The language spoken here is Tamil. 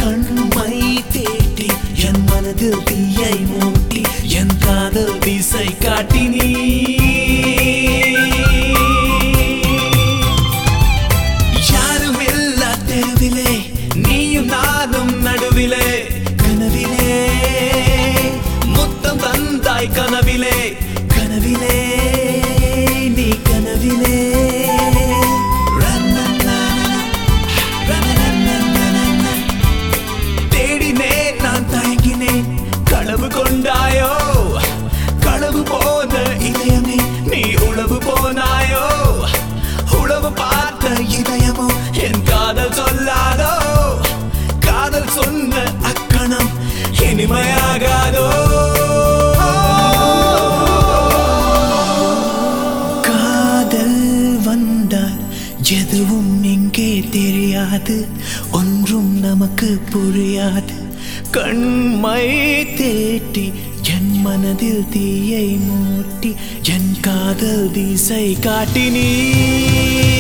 கண்மை தேட்டி என் மனதில் தீயை மூட்டி என் காதல் திசை காட்டி நீ யாரும் இல்லா தெருவிலே நீயும் நானும் நடுவிலே கனவிலே முத்தம் தந்தாய் கனவிலே கனவிலே நீ கனவிலே தேடினேன் நான் தயங்கினேன் களவு கொண்டாயோ களவு போன இதயமே நீ உளவு போனாயோ உளவு பார்த்த இதயமோ என் காதல் சொல்லாதோ காதல் சொன்ன அக்கணம் இனிமையாகாதோ காதல் வந்தால் எதுவும் இங்கே தெரியாது ஒன்றும் நமக்கு புரியாது கண்மை தேட்டி என் மனதில் தீயை மூட்டி என் காதல் திசை காட்டி நீ